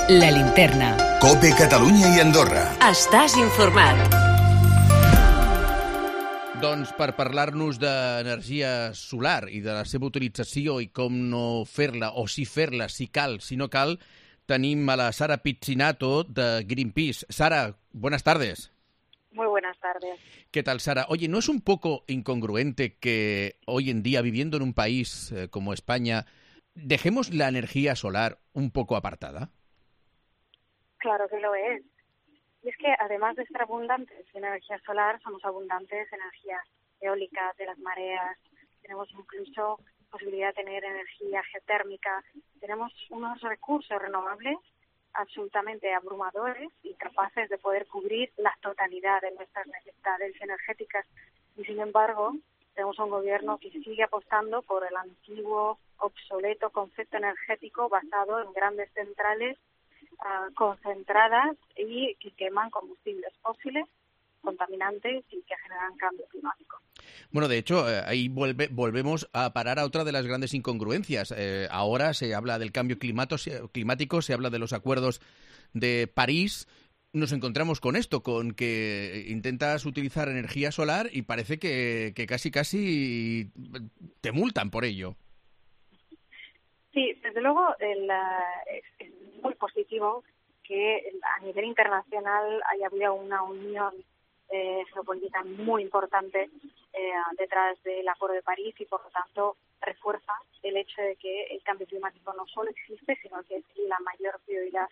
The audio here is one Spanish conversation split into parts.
La Linterna. COPE Catalunya i Andorra. Estàs informat. Doncs per parlar-nos d'energia solar i de la seva utilització i com no fer-la, o si fer-la, si cal, si no cal, tenim a la Sara Pizzinato de Greenpeace. Sara, buenas tardes. Muy buenas tardes. ¿Qué tal, Sara? Oye, ¿no es un poco incongruente que hoy en día, viviendo en un país como España, dejemos la energía solar un poco apartada? Claro que lo es. Y es que además de ser abundantes en energía solar, somos abundantes en energía eólica, de las mareas. Tenemos incluso posibilidad de tener energía geotérmica. Tenemos unos recursos renovables absolutamente abrumadores y capaces de poder cubrir la totalidad de nuestras necesidades energéticas. Y sin embargo, tenemos un gobierno que sigue apostando por el antiguo, obsoleto concepto energético basado en grandes centrales concentradas y que queman combustibles fósiles, contaminantes y que generan cambio climático. Bueno, de hecho, ahí volvemos a parar a otra de las grandes incongruencias. Ahora se habla del cambio climático, se habla de los acuerdos de París. Nos encontramos con esto, con que intentas utilizar energía solar y parece que casi te multan por ello. Sí, desde luego es muy positivo que a nivel internacional haya habido una unión geopolítica muy importante detrás del Acuerdo de París y por lo tanto refuerza el hecho de que el cambio climático no solo existe, sino que es la mayor prioridad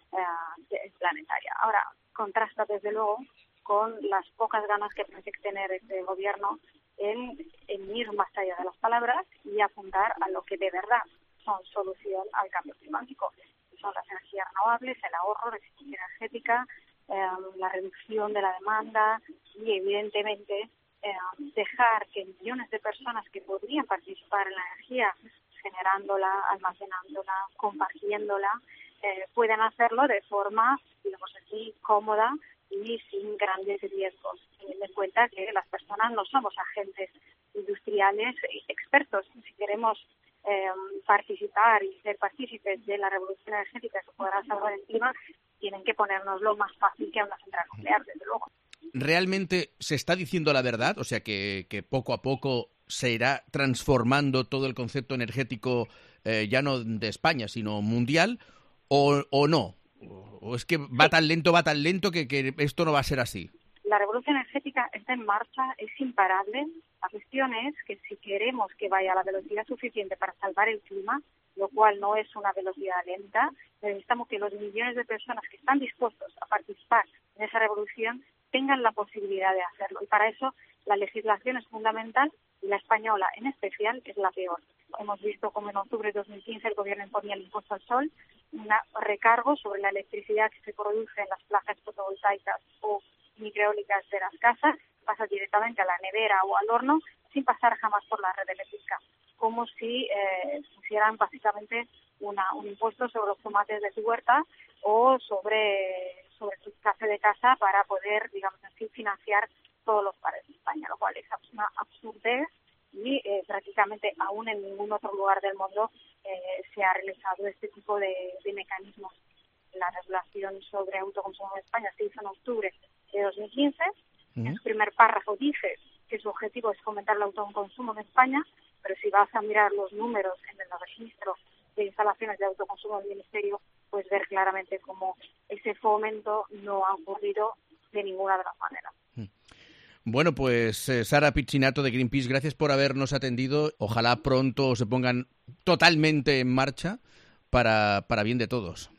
planetaria. Ahora, contrasta desde luego con las pocas ganas que parece tener este gobierno en ir más allá de las palabras y apuntar a lo que de verdad son solución al cambio climático. Son las energías renovables, el ahorro, la eficiencia energética, la reducción de la demanda y evidentemente dejar que millones de personas que podrían participar en la energía, generándola, almacenándola, compartiéndola, puedan hacerlo de forma, digamos así, cómoda y sin grandes riesgos. Teniendo en cuenta que las personas no somos agentes industriales expertos. Si queremos participar y ser partícipes de la revolución energética que podrá salvar el clima, tienen que ponérnoslo más fácil que a una central nuclear, desde luego. ¿Realmente se está diciendo la verdad? O sea, que poco a poco se irá transformando todo el concepto energético, ya no de España, sino mundial, o no. ¿O es que va tan lento que esto no va a ser así? La revolución energética está en marcha, es imparable. La cuestión es que si queremos que vaya a la velocidad suficiente para salvar el clima, lo cual no es una velocidad lenta, necesitamos que los millones de personas que están dispuestos a participar en esa revolución tengan la posibilidad de hacerlo. Y para eso la legislación es fundamental y la española en especial es la peor. Hemos visto como en octubre de 2015 el gobierno imponía el impuesto al sol, un recargo sobre la electricidad que se produce en las placas fotovoltaicas o microeólicas de las casas, pasa directamente a la nevera o al horno sin pasar jamás por la red eléctrica, como si pusieran básicamente un impuesto sobre los tomates de tu huerta o sobre tu café de casa para poder, digamos así, financiar todos los pares de España, lo cual es una absurdez y prácticamente aún en ningún otro lugar del mundo se ha realizado este tipo de mecanismos. La regulación sobre autoconsumo en España se hizo en octubre de 2015. En su primer párrafo dice que su objetivo es fomentar el autoconsumo en España, pero si vas a mirar los números en el registro de instalaciones de autoconsumo del Ministerio, pues ver claramente cómo ese fomento no ha ocurrido de ninguna de las maneras. Bueno, pues Sara Pizzinato de Greenpeace, gracias por habernos atendido. Ojalá pronto se pongan totalmente en marcha para bien de todos.